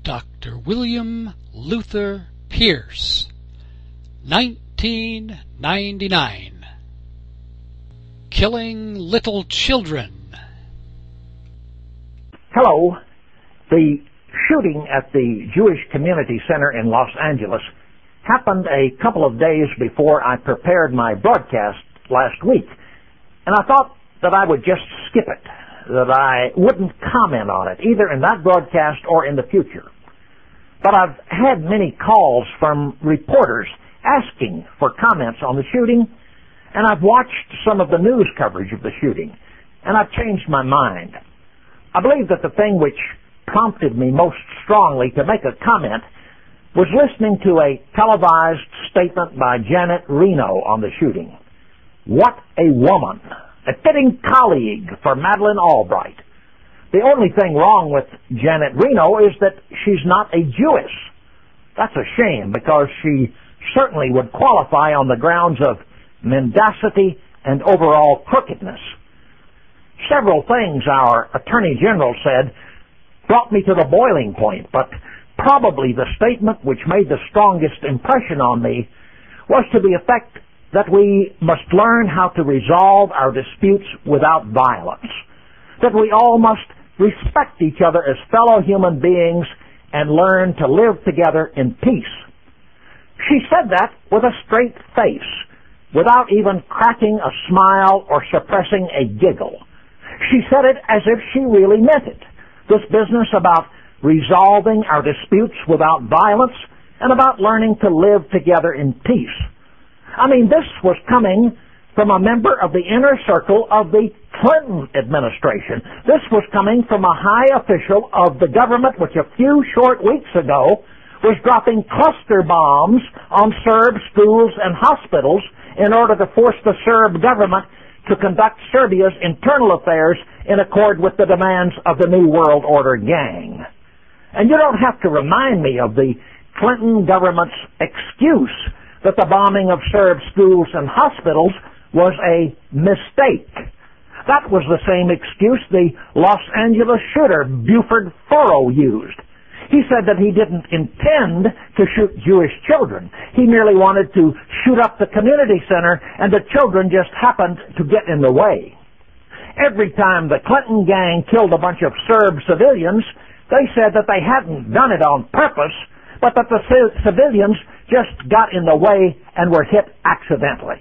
Dr. William Luther Pierce, 1999. Killing Little Children. Hello. The shooting at the Jewish Community Center in Los Angeles happened a couple of days before I prepared my broadcast last week, and I thought that I would just skip it, that I wouldn't comment on it, either in that broadcast or in the future. But I've had many calls from reporters asking for comments on the shooting, and I've watched some of the news coverage of the shooting, and I've changed my mind. I believe that the thing which prompted me most strongly to make a comment was listening to a televised statement by Janet Reno on the shooting. What a woman! A fitting colleague for Madeleine Albright. The only thing wrong with Janet Reno is that she's not a Jewess. That's a shame, because she certainly would qualify on the grounds of mendacity and overall crookedness. Several things our Attorney General said brought me to the boiling point, but probably the statement which made the strongest impression on me was to the effect that we must learn how to resolve our disputes without violence, that we all must respect each other as fellow human beings and learn to live together in peace. She said that with a straight face, without even cracking a smile or suppressing a giggle. She said it as if she really meant it. This business about resolving our disputes without violence and about learning to live together in peace. I mean, this was coming from a member of the inner circle of the Clinton administration. This was coming from a high official of the government which a few short weeks ago was dropping cluster bombs on Serb schools and hospitals in order to force the Serb government to conduct Serbia's internal affairs in accord with the demands of the New World Order gang. And you don't have to remind me of the Clinton government's excuse that the bombing of Serb schools and hospitals was a mistake. That was the same excuse the Los Angeles shooter, Buford Furrow, used. He said that he didn't intend to shoot Jewish children. He merely wanted to shoot up the community center, and the children just happened to get in the way. Every time the Clinton gang killed a bunch of Serb civilians, they said that they hadn't done it on purpose, but that the civilians just got in the way and were hit accidentally.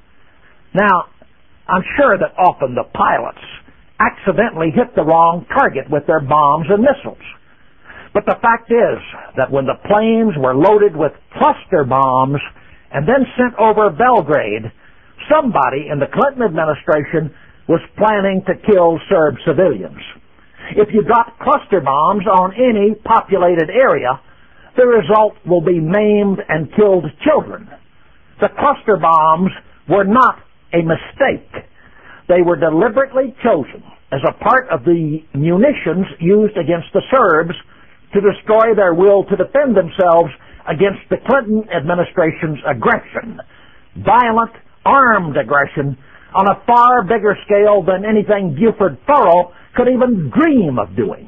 Now, I'm sure that often the pilots accidentally hit the wrong target with their bombs and missiles. But the fact is that when the planes were loaded with cluster bombs and then sent over Belgrade, somebody in the Clinton administration was planning to kill Serb civilians. If you drop cluster bombs on any populated area, the result will be maimed and killed children. The cluster bombs were not a mistake. They were deliberately chosen as a part of the munitions used against the Serbs to destroy their will to defend themselves against the Clinton administration's aggression, violent, armed aggression on a far bigger scale than anything Buford Furrow could even dream of doing.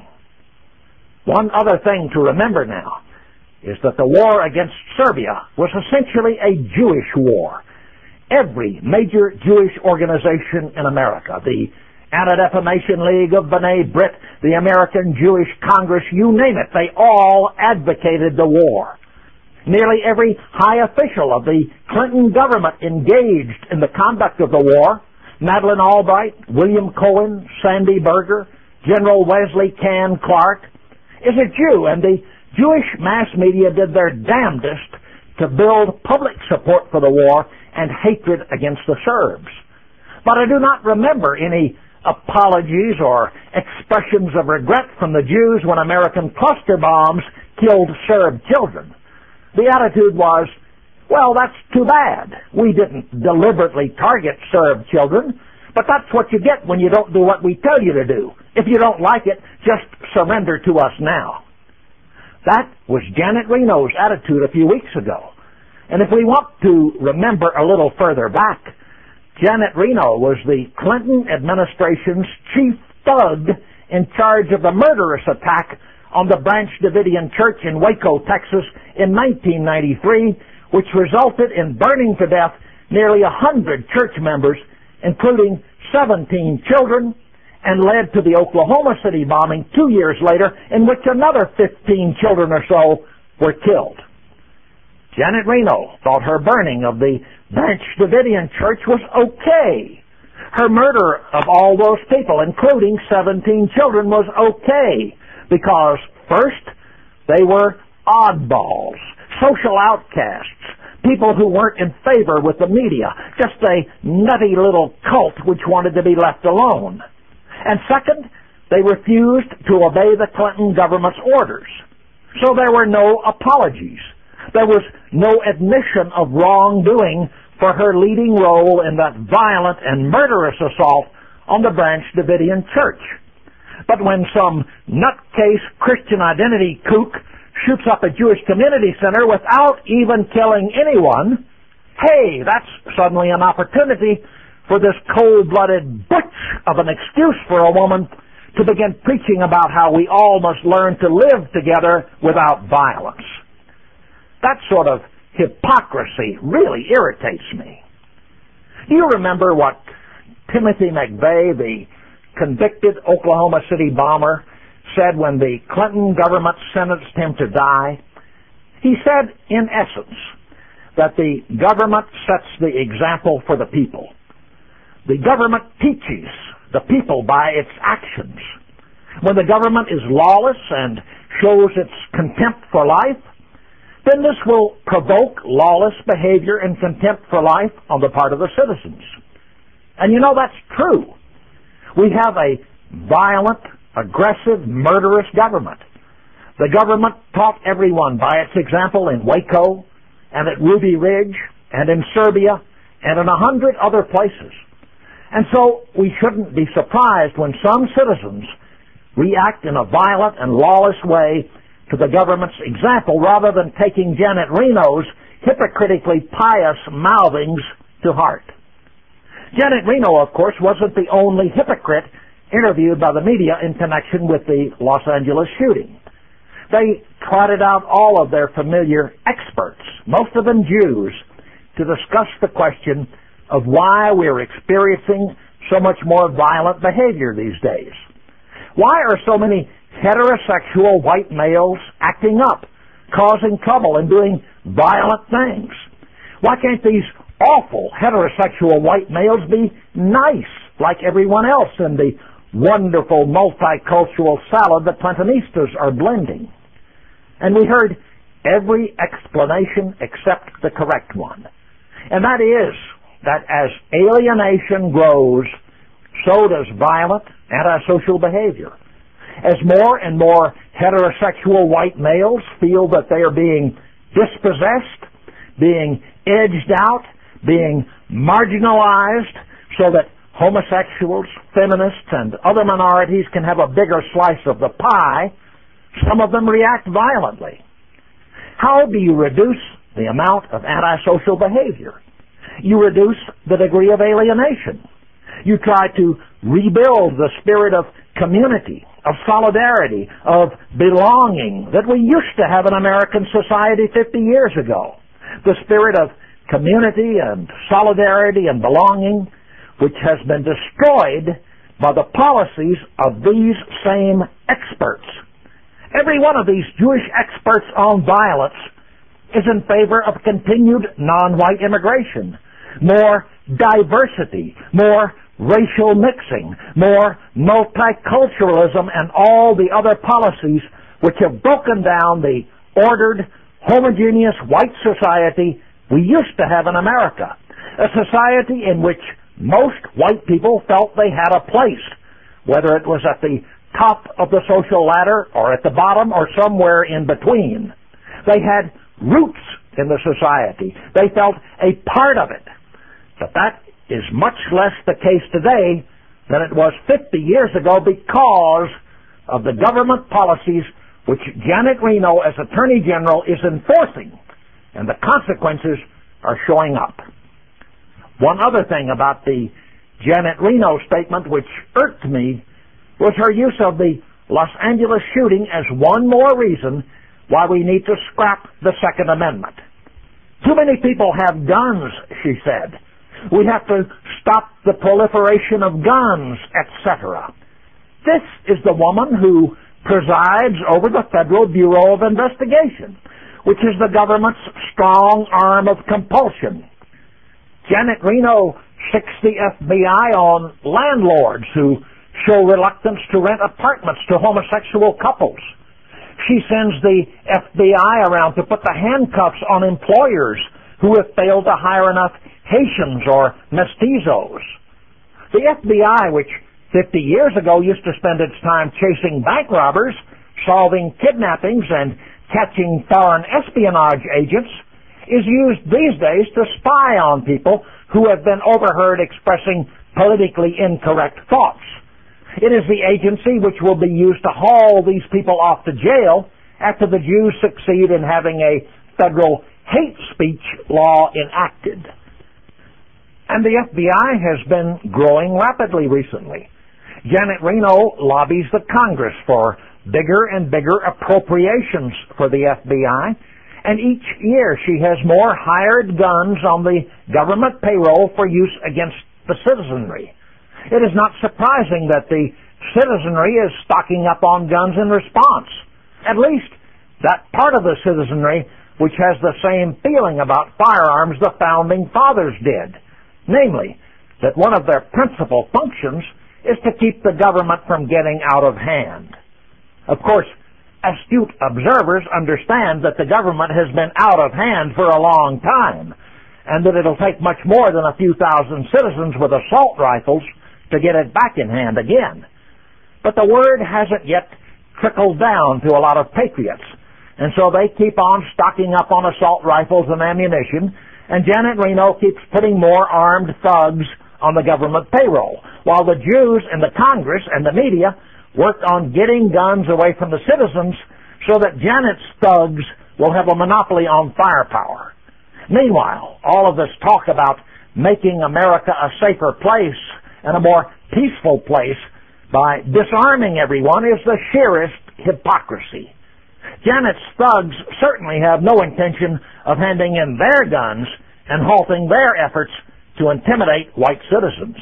One other thing to remember now is that the war against Serbia was essentially a Jewish war. Every major Jewish organization in America, the Anti-Defamation League of B'nai Brit, the American Jewish Congress, you name it, they all advocated the war. Nearly every high official of the Clinton government engaged in the conduct of the war, Madeleine Albright, William Cohen, Sandy Berger, General Wesley Can Clark, is a Jew, and the Jewish mass media did their damnedest to build public support for the war and hatred against the Serbs. But I do not remember any apologies or expressions of regret from the Jews when American cluster bombs killed Serb children. The attitude was, well, that's too bad. We didn't deliberately target Serb children, but that's what you get when you don't do what we tell you to do. If you don't like it, just surrender to us now. That was Janet Reno's attitude a few weeks ago. And if we want to remember a little further back, Janet Reno was the Clinton administration's chief thug in charge of the murderous attack on the Branch Davidian Church in Waco, Texas in 1993, which resulted in burning to death nearly 100 church members, including 17 children, and led to the Oklahoma City bombing 2 years later, in which another 15 children or so were killed. Janet Reno thought her burning of the Branch Davidian Church was okay. Her murder of all those people, including 17 children, was okay because, first, they were oddballs, social outcasts, people who weren't in favor with the media, just a nutty little cult which wanted to be left alone. And second, they refused to obey the Clinton government's orders. So there were no apologies. There was no admission of wrongdoing for her leading role in that violent and murderous assault on the Branch Davidian Church. But when some nutcase Christian identity kook shoots up a Jewish community center without even killing anyone, hey, that's suddenly an opportunity for this cold-blooded butch of an excuse for a woman to begin preaching about how we all must learn to live together without violence. That sort of hypocrisy really irritates me. Do you remember what Timothy McVeigh, the convicted Oklahoma City bomber, said when the Clinton government sentenced him to die? He said, in essence, that the government sets the example for the people. The government teaches the people by its actions. When the government is lawless and shows its contempt for life, then this will provoke lawless behavior and contempt for life on the part of the citizens. And you know, that's true. We have a violent, aggressive, murderous government. The government taught everyone by its example in Waco and at Ruby Ridge and in Serbia and in 100 other places. And so we shouldn't be surprised when some citizens react in a violent and lawless way to the government's example rather than taking Janet Reno's hypocritically pious mouthings to heart. Janet Reno, of course, wasn't the only hypocrite interviewed by the media in connection with the Los Angeles shooting. They trotted out all of their familiar experts, most of them Jews, to discuss the question of why we're experiencing so much more violent behavior these days. Why are so many heterosexual white males acting up, causing trouble and doing violent things? Why can't these awful heterosexual white males be nice like everyone else in the wonderful multicultural salad that Clintonistas are blending? And we heard every explanation except the correct one. And that is that as alienation grows, so does violent, antisocial behavior. As more and more heterosexual white males feel that they are being dispossessed, being edged out, being marginalized, so that homosexuals, feminists, and other minorities can have a bigger slice of the pie, some of them react violently. How do you reduce the amount of antisocial behavior? You reduce the degree of alienation. You try to rebuild the spirit of community, of solidarity, of belonging that we used to have in American society 50 years ago. The spirit of community and solidarity and belonging, which has been destroyed by the policies of these same experts. Every one of these Jewish experts on violence is in favor of continued non-white immigration, more diversity, more racial mixing, more multiculturalism, and all the other policies which have broken down the ordered, homogeneous white society we used to have in America, a society in which most white people felt they had a place, whether it was at the top of the social ladder or at the bottom or somewhere in between. They had roots in the society. They felt a part of it. But that is much less the case today than it was 50 years ago because of the government policies which Janet Reno, as Attorney General, is enforcing, and the consequences are showing up. One other thing about the Janet Reno statement which irked me was her use of the Los Angeles shooting as one more reason why we need to scrap the Second Amendment. Too many people have guns, she said. We have to stop the proliferation of guns, etc. This is the woman who presides over the Federal Bureau of Investigation, which is the government's strong arm of compulsion. Janet Reno sicks the FBI on landlords who show reluctance to rent apartments to homosexual couples. She sends the FBI around to put the handcuffs on employers who have failed to hire enough Haitians or mestizos. The FBI, which 50 years ago used to spend its time chasing bank robbers, solving kidnappings, and catching foreign espionage agents, is used these days to spy on people who have been overheard expressing politically incorrect thoughts. It is the agency which will be used to haul these people off to jail after the Jews succeed in having a federal hate speech law enacted. And the FBI has been growing rapidly recently. Janet Reno lobbies the Congress for bigger and bigger appropriations for the FBI, and each year she has more hired guns on the government payroll for use against the citizenry. It is not surprising that the citizenry is stocking up on guns in response. At least that part of the citizenry which has the same feeling about firearms the Founding Fathers did. Namely, that one of their principal functions is to keep the government from getting out of hand. Of course, astute observers understand that the government has been out of hand for a long time, and that it'll take much more than a few thousand citizens with assault rifles to get it back in hand again. But the word hasn't yet trickled down to a lot of patriots, and so they keep on stocking up on assault rifles and ammunition, and Janet Reno keeps putting more armed thugs on the government payroll, while the Jews and the Congress and the media work on getting guns away from the citizens so that Janet's thugs will have a monopoly on firepower. Meanwhile, all of this talk about making America a safer place and a more peaceful place by disarming everyone is the sheerest hypocrisy. Janet's thugs certainly have no intention of handing in their guns and halting their efforts to intimidate white citizens.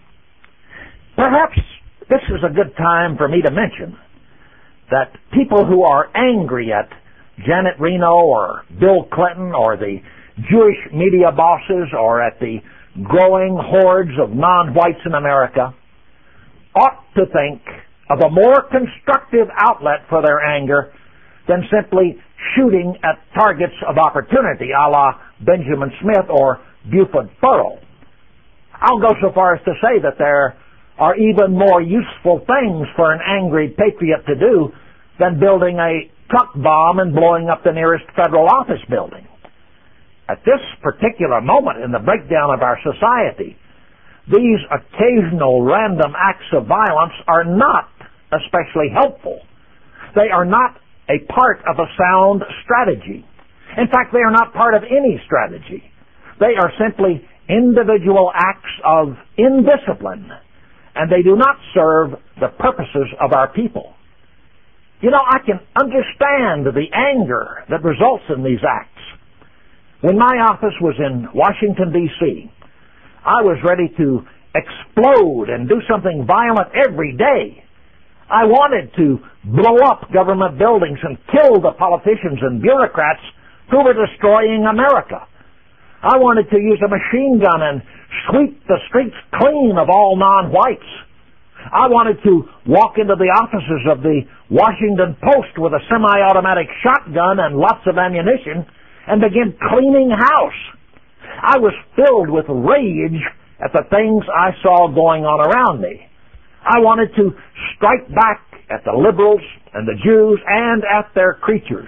Perhaps this is a good time for me to mention that people who are angry at Janet Reno or Bill Clinton or the Jewish media bosses or at the growing hordes of non-whites in America ought to think of a more constructive outlet for their anger than simply shooting at targets of opportunity, a la Benjamin Smith or Buford Furrow. I'll go so far as to say that there are even more useful things for an angry patriot to do than building a truck bomb and blowing up the nearest federal office building. At this particular moment in the breakdown of our society, these occasional random acts of violence are not especially helpful. They are not a part of a sound strategy. In fact, they are not part of any strategy. They are simply individual acts of indiscipline, and they do not serve the purposes of our people. You know, I can understand the anger that results in these acts. When my office was in Washington, D.C., I was ready to explode and do something violent every day. I wanted to blow up government buildings and kill the politicians and bureaucrats who were destroying America. I wanted to use a machine gun and sweep the streets clean of all non-whites. I wanted to walk into the offices of the Washington Post with a semi-automatic shotgun and lots of ammunition and begin cleaning house. I was filled with rage at the things I saw going on around me. I wanted to strike back at the liberals and the Jews and at their creatures.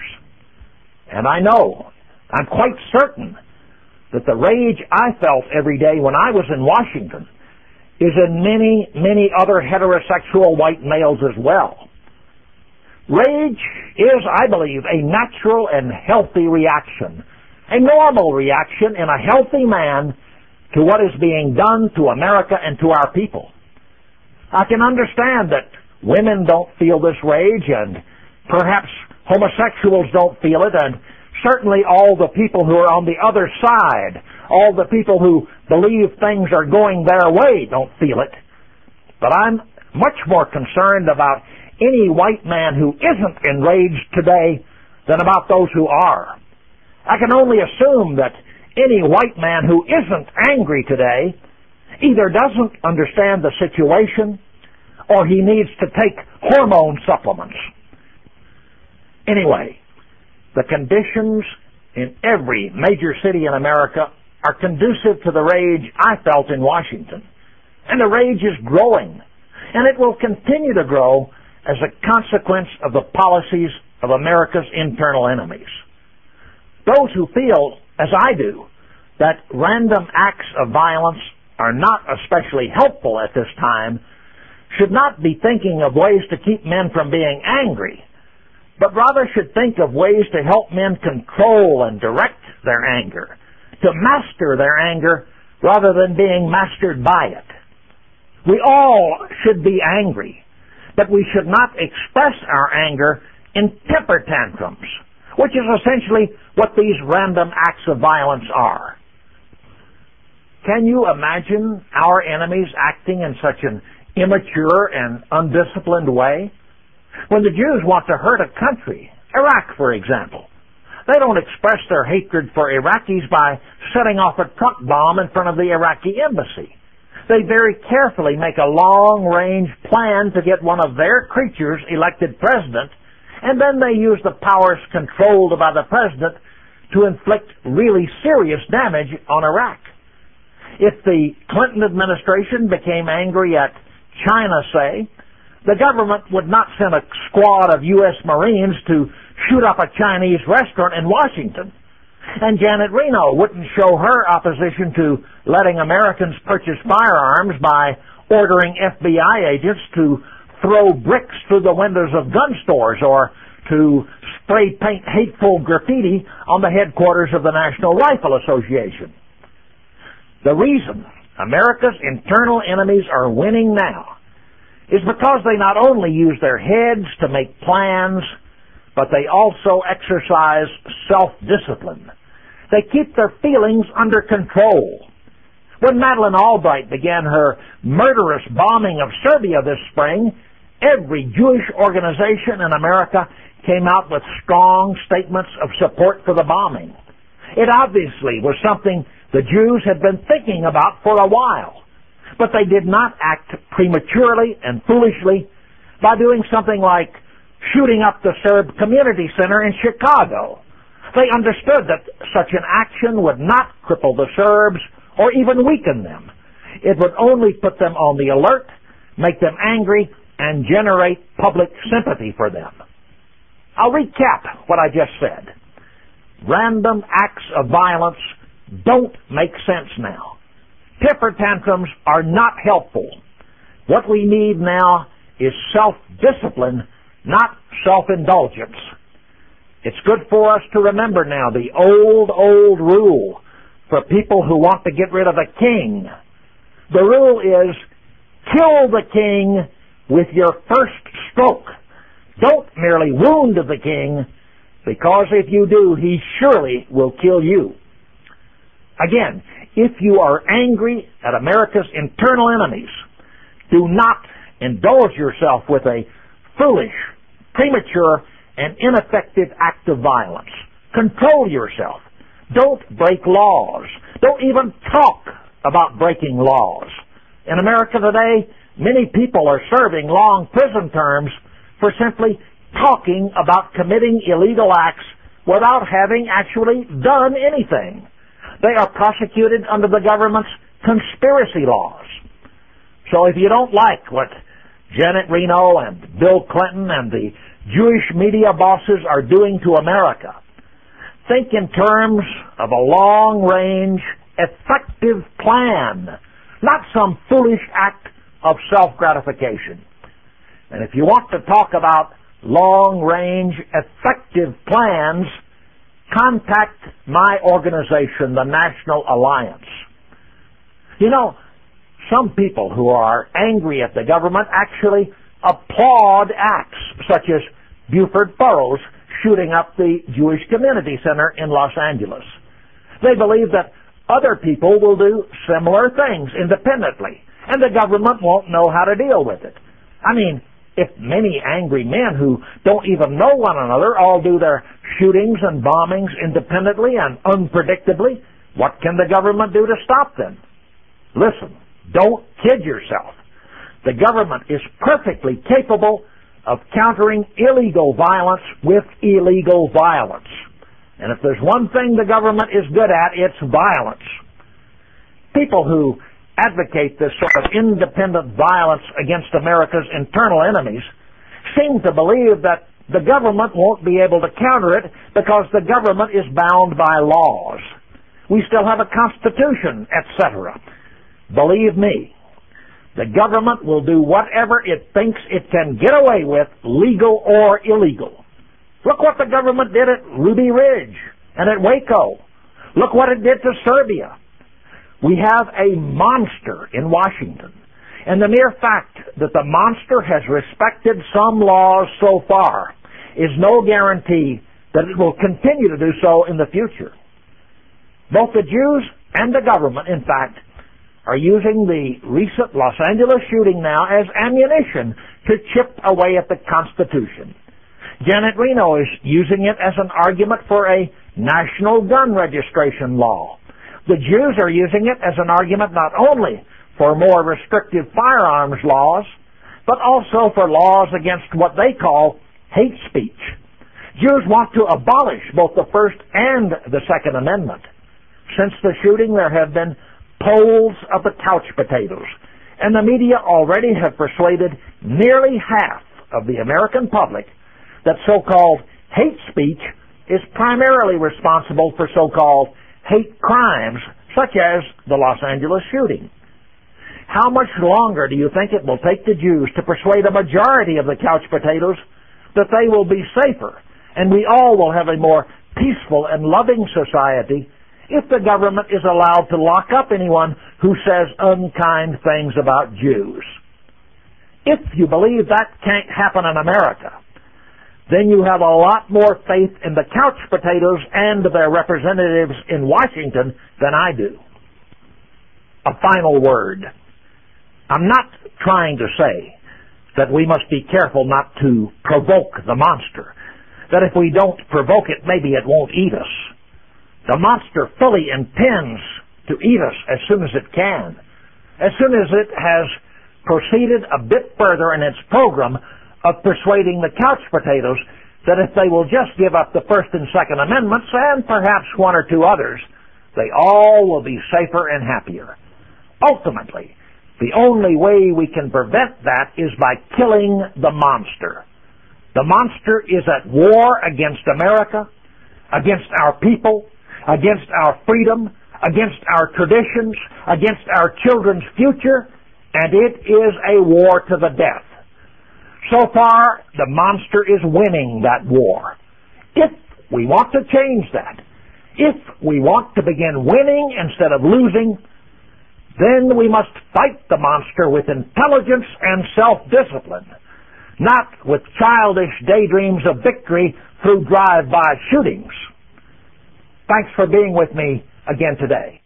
And I know, I'm quite certain, that the rage I felt every day when I was in Washington is in many, many other heterosexual white males as well. Rage is, I believe, a natural and healthy reaction, a normal reaction in a healthy man to what is being done to America and to our people. I can understand that women don't feel this rage, and perhaps homosexuals don't feel it, and certainly all the people who are on the other side, all the people who believe things are going their way don't feel it. But I'm much more concerned about any white man who isn't enraged today than about those who are. I can only assume that any white man who isn't angry today either doesn't understand the situation or he needs to take hormone supplements. Anyway, the conditions in every major city in America are conducive to the rage I felt in Washington. And the rage is growing, and it will continue to grow as a consequence of the policies of America's internal enemies. Those who feel, as I do, that random acts of violence are not especially helpful at this time should not be thinking of ways to keep men from being angry, but rather should think of ways to help men control and direct their anger, to master their anger rather than being mastered by it. We all should be angry, but we should not express our anger in temper tantrums, which is essentially what these random acts of violence are. Can you imagine our enemies acting in such an immature and undisciplined way? When the Jews want to hurt a country, Iraq for example, they don't express their hatred for Iraqis by setting off a truck bomb in front of the Iraqi embassy. They very carefully make a long-range plan to get one of their creatures elected president, and then they use the powers controlled by the president to inflict really serious damage on Iraq. If the Clinton administration became angry at China, say, the government would not send a squad of U.S. Marines to shoot up a Chinese restaurant in Washington. And Janet Reno wouldn't show her opposition to letting Americans purchase firearms by ordering FBI agents to throw bricks through the windows of gun stores or to spray paint hateful graffiti on the headquarters of the National Rifle Association. The reason America's internal enemies are winning now is because they not only use their heads to make plans, but they also exercise self-discipline. They keep their feelings under control. When Madeleine Albright began her murderous bombing of Serbia this spring, every Jewish organization in America came out with strong statements of support for the bombing. It obviously was something the Jews had been thinking about for a while, but they did not act prematurely and foolishly by doing something like shooting up the Serb Community Center in Chicago. They understood that such an action would not cripple the Serbs or even weaken them. It would only put them on the alert, make them angry, and generate public sympathy for them. I'll recap what I just said. Random acts of violence don't make sense now. Temper tantrums are not helpful. What we need now is self-discipline, not self-indulgence. It's good for us to remember now the old rule for people who want to get rid of a king. The rule is, kill the king with your first stroke. Don't merely wound the king, because if you do, he surely will kill you. Again, if you are angry at America's internal enemies, do not indulge yourself with a foolish, premature, and ineffective act of violence. Control yourself. Don't break laws. Don't even talk about breaking laws. In America today, many people are serving long prison terms for simply talking about committing illegal acts without having actually done anything. They are prosecuted under the government's conspiracy laws. So if you don't like what Janet Reno and Bill Clinton and the Jewish media bosses are doing to America, think in terms of a long-range, effective plan, not some foolish act of self-gratification. And if you want to talk about long-range, effective plans, contact my organization, the National Alliance. You know, some people who are angry at the government actually applaud acts such as Buford Furrows shooting up the Jewish Community Center in Los Angeles. They believe that other people will do similar things independently, and the government won't know how to deal with it. I mean, if many angry men who don't even know one another all do their shootings and bombings independently and unpredictably, what can the government do to stop them? Listen, don't kid yourself. The government is perfectly capable of countering illegal violence with illegal violence. And if there's one thing the government is good at, it's violence. People who advocate this sort of independent violence against America's internal enemies seem to believe that the government won't be able to counter it because the government is bound by laws. We still have a constitution, etc. Believe me, the government will do whatever it thinks it can get away with, legal or illegal. Look what the government did at Ruby Ridge and at Waco. Look what it did to Serbia. We have a monster in Washington, and the mere fact that the monster has respected some laws so far is no guarantee that it will continue to do so in the future. Both the Jews and the government, in fact, are using the recent Los Angeles shooting now as ammunition to chip away at the Constitution. Janet Reno is using it as an argument for a national gun registration law. The Jews are using it as an argument not only for more restrictive firearms laws, but also for laws against what they call hate speech. Jews want to abolish both the First and the Second Amendment. Since the shooting, there have been polls of the couch potatoes, and the media already have persuaded nearly half of the American public that so-called hate speech is primarily responsible for so-called hate crimes, such as the Los Angeles shooting. How much longer do you think it will take the Jews to persuade a majority of the couch potatoes that they will be safer and we all will have a more peaceful and loving society if the government is allowed to lock up anyone who says unkind things about Jews? If you believe that can't happen in America, then you have a lot more faith in the couch potatoes and their representatives in Washington than I do. A final word. I'm not trying to say that we must be careful not to provoke the monster, that if we don't provoke it, maybe it won't eat us. The monster fully intends to eat us as soon as it can, as soon as it has proceeded a bit further in its program of persuading the couch potatoes that if they will just give up the First and Second Amendments and perhaps one or two others, they all will be safer and happier. Ultimately, the only way we can prevent that is by killing the monster. The monster is at war against America, against our people, against our freedom, against our traditions, against our children's future, and it is a war to the death. So far, the monster is winning that war. If we want to change that, if we want to begin winning instead of losing, then we must fight the monster with intelligence and self-discipline, not with childish daydreams of victory through drive-by shootings. Thanks for being with me again today.